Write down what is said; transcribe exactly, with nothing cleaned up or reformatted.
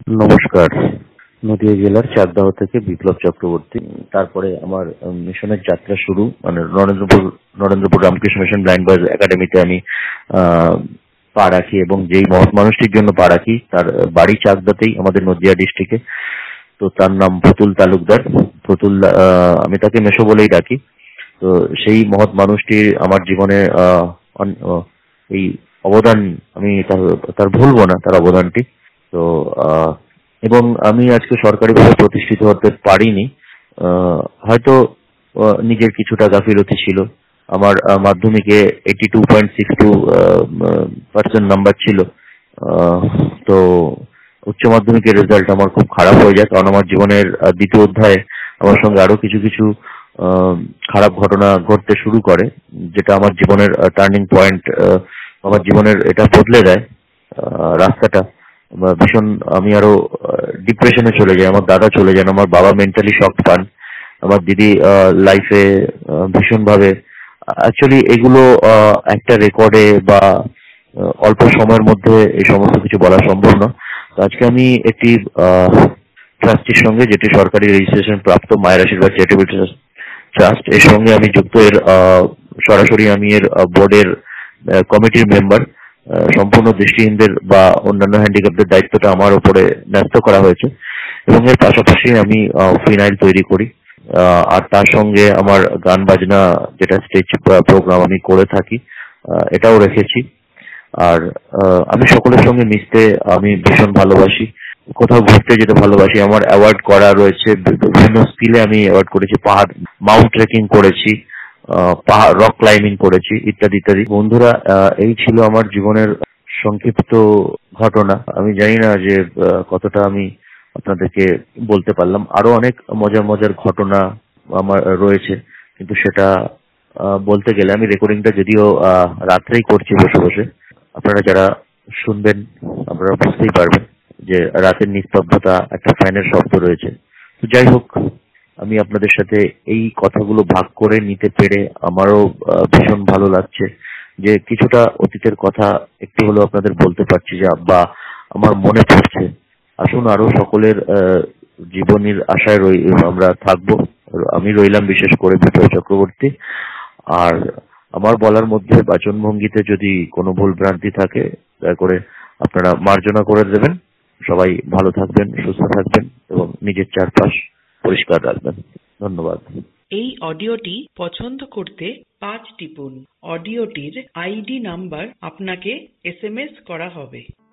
নমস্কার। নদিয়া জেলার চাকদাহ থেকে বিপ্লব চক্রবর্তী। তারপরে আমার মিশনের যাত্রা শুরু মানে Narendrapur Narendrapur Ramakrishna mission blind boys একাডেমিতে আমি পা রাখি এবং যেই মহৎ মানুষটির জন্য পা রাখি তার বাড়ি চাকদাতেই, আমাদের নদিয়া ডিস্ট্রিক্টে। তো তার নাম প্রতুল তালুকদার। প্রতুল, আমি তাকে মেশো বলেই ডাকি। তো সেই মহৎ মানুষটির আমার জীবনে এই অবদান আমি তার তার ভুলবো না, তার অবদানটি। তো এবং আমি আজকে সরকারিভাবে প্রতিষ্ঠিত হতে পারিনি, হয়তো নিজের কিছুটা গাফিলতি ছিল। আমার মাধ্যমিকে eighty two point six two percent number ছিল। তো উচ্চ মাধ্যমিকের রেজাল্ট আমার খুব খারাপ হয়ে যায়, কারণ আমার জীবনের দ্বিতীয় অধ্যায়ে আমার সঙ্গে আরো কিছু কিছু খারাপ ঘটনা ঘটতে শুরু করে, যেটা আমার জীবনের টার্নিং পয়েন্ট, আমার জীবনের এটা বদলে দেয় রাস্তাটা। ভীষণ আমি আরো ডিপ্রেশনে চলে যাই, আমার দাদা চলে যান, আমার বাবা মেন্টালি শক পান, আমার দিদি লাইফে ভীষণ ভাবে। অ্যাকচুয়ালি এগুলো একটা রেকর্ডে বা অল্প সময়ের মধ্যে এই সমস্ত কিছু বলা সম্ভব না। আজকে আমি একটি ট্রাস্টির সঙ্গে, যেটি সরকারি রেজিস্ট্রেশন প্রাপ্ত মায়ের আশীর্বাদ চ্যারিটেবল ট্রাস্ট, এর সঙ্গে আমি যুক্ত। এর সরাসরি আমি এর বোর্ডের কমিটির মেম্বার। সম্পূর্ণ দৃষ্টিহীনদের বা অন্যান্য হ্যান্ডিক্যাপদের দায়িত্বটা আমার উপরে ন্যস্ত করা হয়েছে এবং এর পাশাপাশি আমি ফিনাইল তৈরি করি। আর তার সঙ্গে আমার গান বাজনা, যেটা স্টেজ প্রোগ্রাম আমি করে থাকি, এটাও রেখেছি। আর আমি সকলের সঙ্গে মিশতে আমি ভীষণ ভালোবাসি, কোথাও ঘুরতে যেতে ভালোবাসি। আমার অ্যাওয়ার্ড করা রয়েছে, বিভিন্ন স্কিলে আমি অ্যাওয়ার্ড করেছি, পাহাড় মাউন্ট ট্রেকিং করেছি, পাহাড় রক ক্লাইম্বিং করেছি, ইত্যাদি ইত্যাদি। বন্ধুরা, এই ছিল আমার জীবনের সংক্ষিপ্ত ঘটনা। আমি জানি না যে কতটা আমি আপনাদেরকে বলতে পারলাম। আরো অনেক মজার মজার ঘটনা আমার রয়েছে, কিন্তু সেটা বলতে গেলে আমি রেকর্ডিংটা যদিও রাত্রেই করছি বসে বসে, আপনারা যারা শুনবেন আপনারা বুঝতেই পারবেন যে রাতের নিস্তব্ধতা, একটা ফ্যানের শব্দ রয়েছে। তো যাই হোক, আমি আপনাদের সাথে এই কথাগুলো ভাগ করে নিতে পেরে আমারও ভীষণ ভালো লাগছে যে কিছুটা অতীতের কথা একটু হলেও আপনাদের বলতে পারছি, যা বা আমার মনে পড়ছে। আসুন আরো সকলের জীবনের আশায় রই আমরা থাকবো। আমি রইলাম বিশেষ করে বিপ্লব চক্রবর্তী। আর আমার বলার মধ্যে বাচনভঙ্গিতে যদি কোনো ভুল ভ্রান্তি থাকে দয়া করে আপনারা মার্জনা করে দেবেন। সবাই ভালো থাকবেন, সুস্থ থাকবেন এবং নিজের চারপাশ পরিষ্কার রাখবেন। ধন্যবাদ। এই অডিওটি পছন্দ করতে পাঁচ টিপুন। অডিওটির আইডি নাম্বার আপনাকে এস এম এস করা হবে।